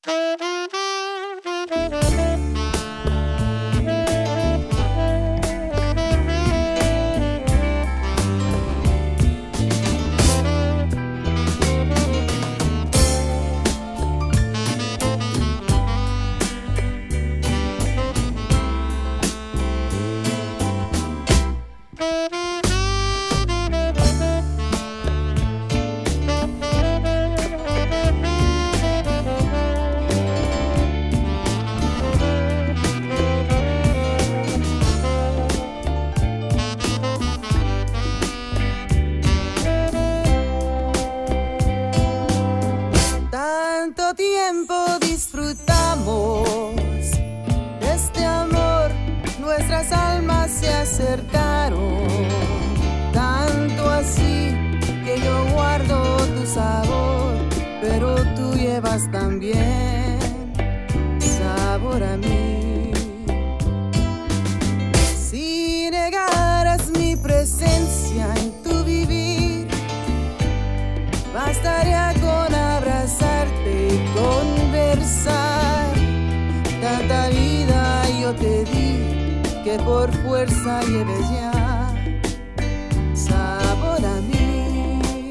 Tanto tiempo disfrutamos de este amor, nuestras almas se acercaron, tanto así que yo guardo tu sabor, pero tú llevas también sabor a mí. Si negaras mi presencia en tu vivir, bastaría con abrazarte y conversar. Tanta vida yo te di que por fuerza lleves ya sabor a mí.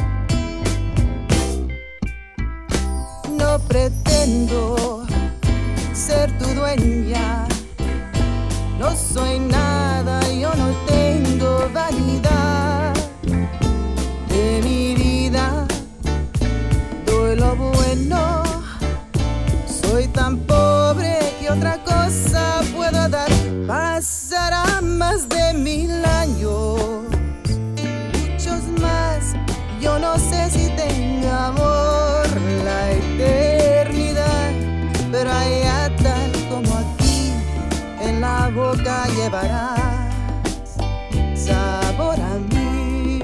No pretendo ser tu dueña, no soy nada, yo no tengo vanidad de mi vida. Doy lo bueno, soy tan pobre que otra cosa puedo dar. Pasará más de 1000 años, muchos más, yo no sé si tenga amor la eternidad, pero allá tal como aquí en la boca llevarás sabor a mí.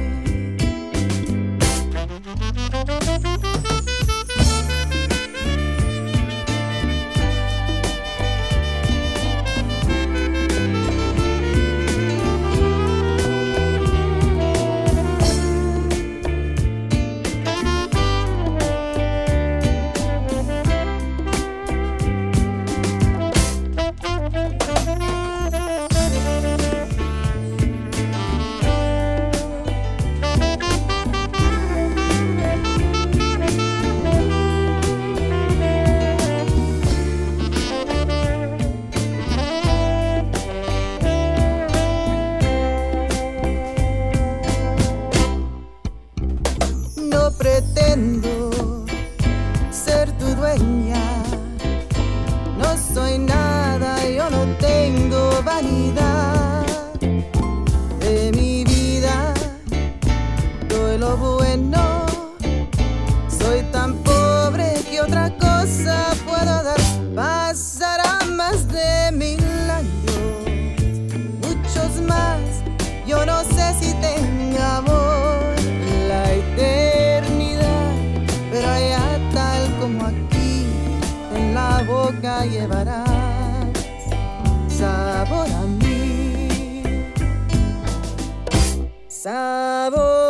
No pretendo ser tu dueña, no soy nada, yo no tengo vanidad de mi vida. Doy lo bueno, soy tan pobre que otra cosa puedo dar. Pasará más de 1000 años, muchos más, yo no sé si tenga amor la eternidad, pero allá tal como aquí en la boca llevarás sabor a mí, sabor.